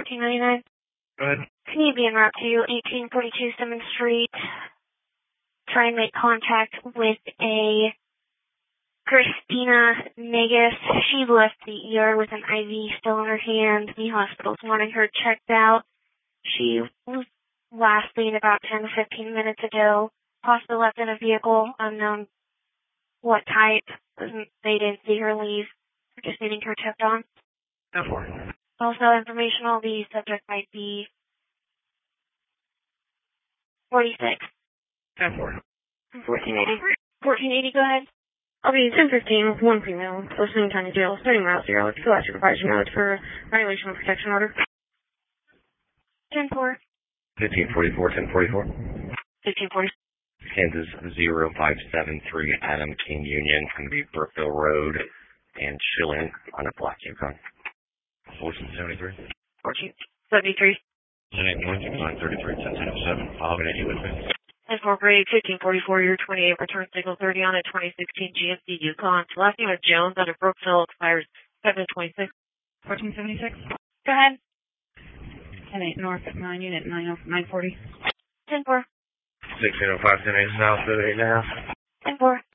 1499. Go ahead. Can you be en route to 1842 Simmons Street? Try and make contact with a Christina Negus. She left the ER with an IV still in her hand. The hospital's wanting her checked out. She was last seen about 10 to 15 minutes ago. Hospital left in a vehicle, unknown what type. They didn't see her leave. They're just needing her checked on. 10-4. Also informational, the subject might be 46. 10-4. 1480. 1480, go ahead. I'll be 1015 with one female, listening County Jail, starting route 0. Let's go out supervisor notes for violation of protection order. 10-4. 1544, 1044. 1540. Kansas 0573 Adam King Union, going to be Brookville Road and Schilling on a black Yukon. 1473. 1473. 1081, 933, 1007. I'll have an 80 with me. 10-4 grade, 1544, year 28, return signal 30 on a 2016 GMC Yukon. Last name is Jones under Brookville, expires 726. 1476. Go ahead. 10-8 North, 9 unit, 940. 10-4. 1605, 10-8 South, 8 now. 10-4.